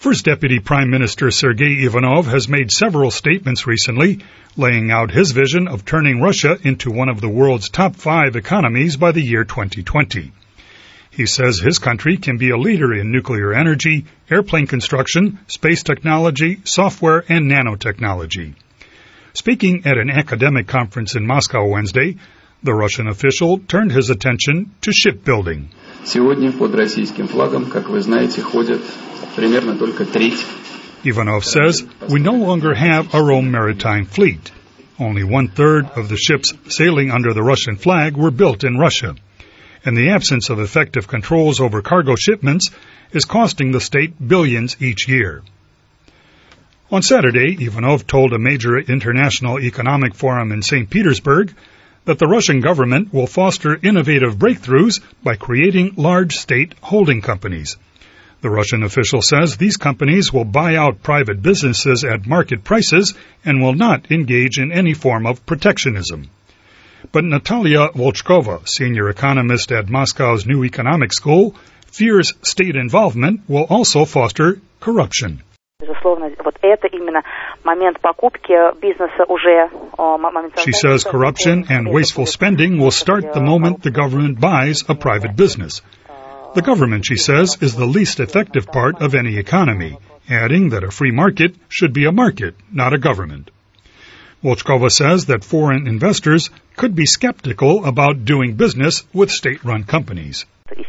First Deputy Prime Minister Sergei Ivanov has made several statements recently, laying out his vision of turning Russia into one of the world's top 5 economies by the year 2020. He says his country can be a leader in nuclear energy, airplane construction, space technology, software, and nanotechnology. Speaking at an academic conference in Moscow Wednesday, the Russian official turned his attention to shipbuilding. Сегодня под российским флагом, как вы знаете, ходят примерно только треть. Ivanov says, we no longer have our own maritime fleet. Only 1/3 of the ships sailing under the Russian flag were built in Russia. And the absence of effective controls over cargo shipments is costing the state billions each year. On Saturday, Ivanov told a major international economic forum in St. Petersburg that the Russian government will foster innovative breakthroughs by creating large state holding companies. The Russian official says these companies will buy out private businesses at market prices and will not engage in any form of protectionism. But Natalia Volchkova, senior economist at Moscow's New Economic School, fears state involvement will also foster corruption. She says corruption and wasteful spending will start the moment the government buys a private business. The government, she says, is the least effective part of any economy, adding that a free market should be a market, not a government. Volchkova says that foreign investors could be skeptical about doing business with state-run companies.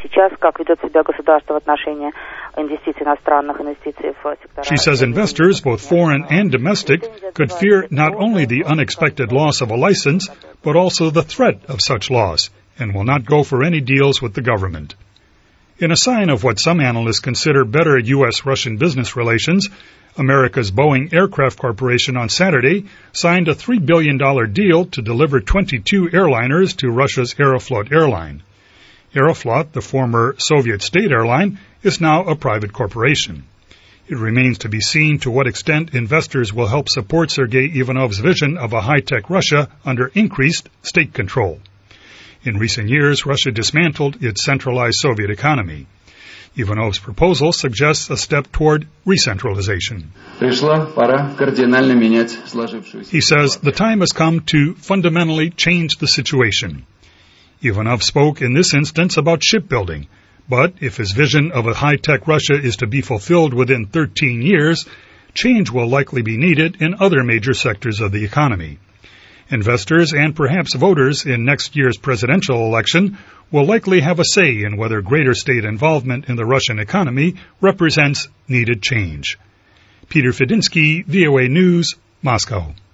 She says investors, both foreign and domestic, could fear not only the unexpected loss of a license, but also the threat of such loss, and will not go for any deals with the government. In a sign of what some analysts consider better U.S.-Russian business relations, America's Boeing Aircraft Corporation on Saturday signed a $3 billion deal to deliver 22 airliners to Russia's Aeroflot airline. Aeroflot, the former Soviet state airline, is now a private corporation. It remains to be seen to what extent investors will help support Sergei Ivanov's vision of a high-tech Russia under increased state control. In recent years, Russia dismantled its centralized Soviet economy. Ivanov's proposal suggests a step toward re-centralization. He says the time has come to fundamentally change the situation. Ivanov spoke in this instance about shipbuilding, but if his vision of a high-tech Russia is to be fulfilled within 13 years, change will likely be needed in other major sectors of the economy. Investors and perhaps voters in next year's presidential election will likely have a say in whether greater state involvement in the Russian economy represents needed change. Peter Fedinsky, VOA News, Moscow.